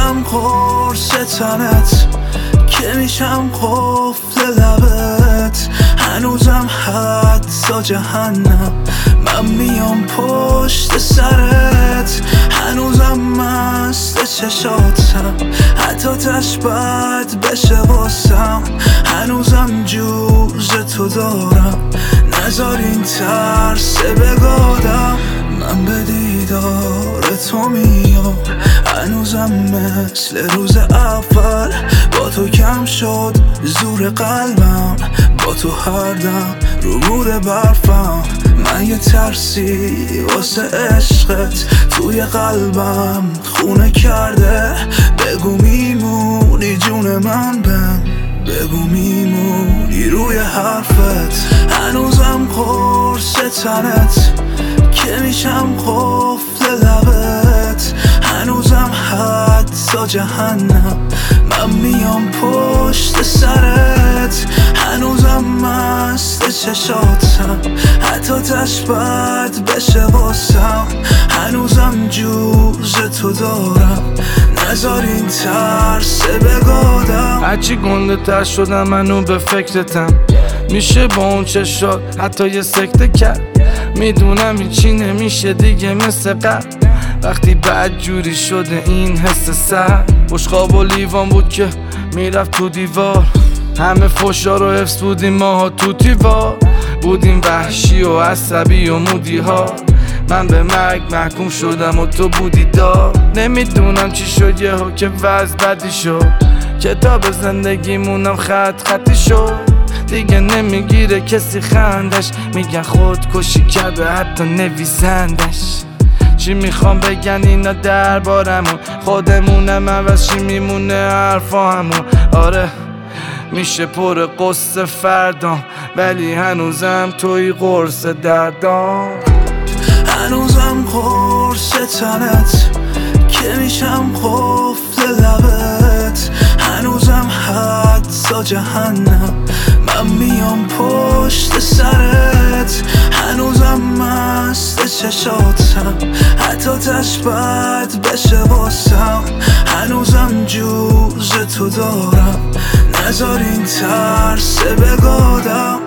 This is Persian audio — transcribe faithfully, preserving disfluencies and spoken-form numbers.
هنوزم قرص تنت که میشم قفل لبت، هنوزم حتی جهنم من میام پشت سرت، هنوزم مست چشاتم حتی تش بد بشه واسم، هنوزم جوز تو دارم نذار این ترس بگادم، من به دیدار تو میام هنوزم مثل روز اول، با تو کم شد زور قلبم، با تو هر دم رو مور برفم، من یه ترسی واسه عشقت توی قلبم خونه کرده، بگو میمونی جون من بم، بگو میمونی روی حرفت، هنوزم قرص تنت که میشم قفل لبت، هنوزم حتی جهنم من میام پشت سرت، هنوزم مست چشاتم حتی تش بد بشه واسم، هنوزم جوز تو دارم نذار این ترس بگادم. هرچی گنده تر شدم منو به فکرتم، میشه با اون چشات حتی یه سکته کرد، میدونم هیچی نمیشه دیگه مثل قبل، وقتی بد جوری شده این حس سر، بشقاب و لیوان بود که میرفت تو دیوار، همه فشا رو حفظ بودیم ماها تو دیوار، بودیم وحشی و عصبی و مودی ها، من به مرگ محکوم شدم و تو بودی دار، نمیدونم چی شد یه ها که وضع بدی شد، کتاب زندگیمونم خط خطی شد، دیگه نمیگیره کسی خندش، میگن خودکشی کرده حتی نویسندش، چی میخوام بگن اینا دربارمون، خودمونم عوض چی میمونه حرفا همون، آره میشه پر قصه فردام ولی هنوزم توی قرص دردام، هنوزم قرص تنت که میشم قفل لبت، هنوزم حتی جهنم من میام پشت سرت، هنوزم مست چشاتم حتی تش بد بشه واسم، هنوزم جوز تو دارم نذار این ترس بگادم.